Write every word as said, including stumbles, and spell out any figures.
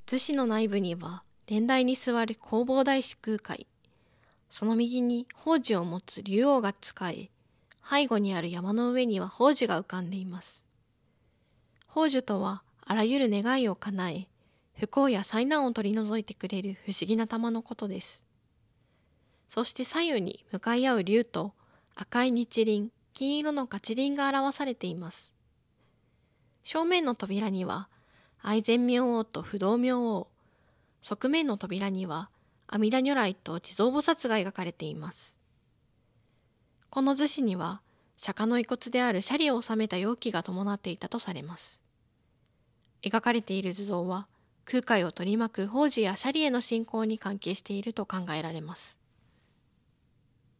厨子の内部には蓮台に座る弘法大師空海、その右に宝珠を持つ竜王が仕え、背後にある山の上には宝珠が浮かんでいます。宝珠とはあらゆる願いを叶え、不幸や災難を取り除いてくれる不思議な玉のことです。そして左右に向かい合う竜と赤い日輪、金色のガチ輪が表されています。正面の扉には愛染明王と不動明王、側面の扉には阿弥陀如来と地蔵菩薩が描かれています。この厨子には釈迦の遺骨である舎利を収めた容器が伴っていたとされます。描かれている図像は空海を取り巻く宝珠や舎利への信仰に関係していると考えられます。